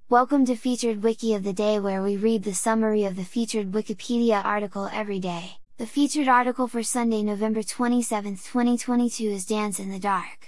Welcome to Featured Wiki of the Day, where we read the summary of the featured Wikipedia article every day. The featured article for Sunday, November 27, 2022 is Dance in the Dark.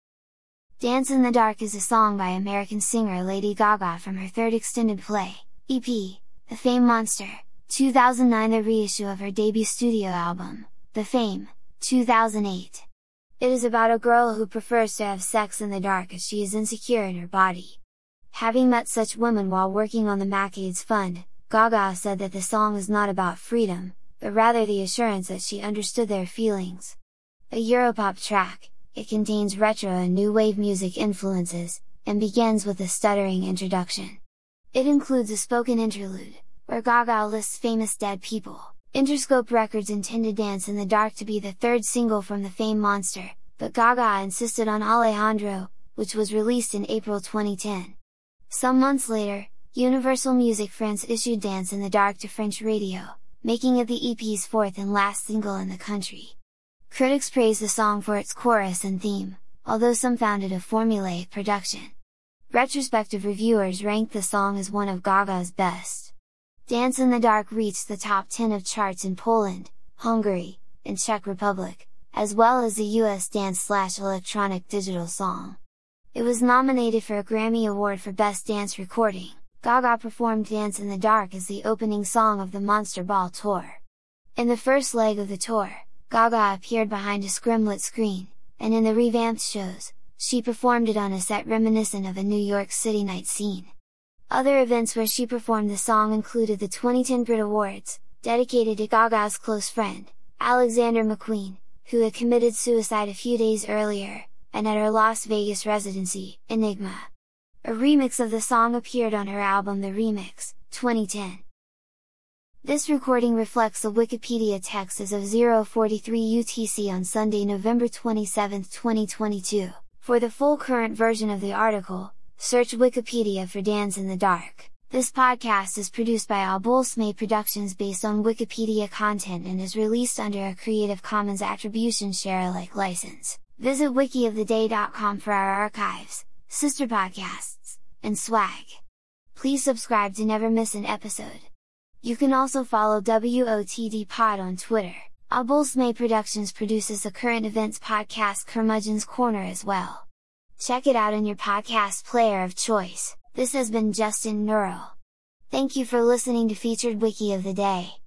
Dance in the Dark is a song by American singer Lady Gaga from her third extended play, EP, The Fame Monster, 2009, the reissue of her debut studio album, The Fame, 2008. It is about a girl who prefers to have sex in the dark as she is insecure in her body. Having met such women while working on the MacAIDS Fund, Gaga said that the song is not about freedom, but rather the assurance that she understood their feelings. A Europop track, it contains retro and new wave music influences, and begins with a stuttering introduction. It includes a spoken interlude, where Gaga lists famous dead people. Interscope Records intended Dance in the Dark to be the third single from The Fame Monster, but Gaga insisted on Alejandro, which was released in April 2010. Some months later, Universal Music France issued Dance in the Dark to French radio, making it the EP's fourth and last single in the country. Critics praised the song for its chorus and theme, although some found it a formulaic production. Retrospective reviewers ranked the song as one of Gaga's best. Dance in the Dark reached the top 10 of charts in Poland, Hungary, and Czech Republic, as well as the US dance/electronic digital song. It was nominated for a Grammy Award for Best Dance Recording. Gaga performed Dance in the Dark as the opening song of the Monster Ball tour. In the first leg of the tour, Gaga appeared behind a scrimlit screen, and in the revamped shows, she performed it on a set reminiscent of a New York City night scene. Other events where she performed the song included the 2010 Brit Awards, dedicated to Gaga's close friend, Alexander McQueen, who had committed suicide a few days earlier, and at her Las Vegas residency, Enigma. A remix of the song appeared on her album The Remix, 2010. This recording reflects the Wikipedia text as of 0:43 UTC on Sunday, November 27, 2022. For the full current version of the article, search Wikipedia for Dance in the Dark. This podcast is produced by Abulsmay Productions based on Wikipedia content and is released under a Creative Commons Attribution Share Alike license. Visit wikioftheday.com for our archives, sister podcasts, and swag. Please subscribe to never miss an episode. You can also follow WOTD Pod on Twitter. Abulsmay Productions produces the current events podcast Curmudgeon's Corner as well. Check it out in your podcast player of choice. This has been Justin Neural. Thank you for listening to Featured Wiki of the Day.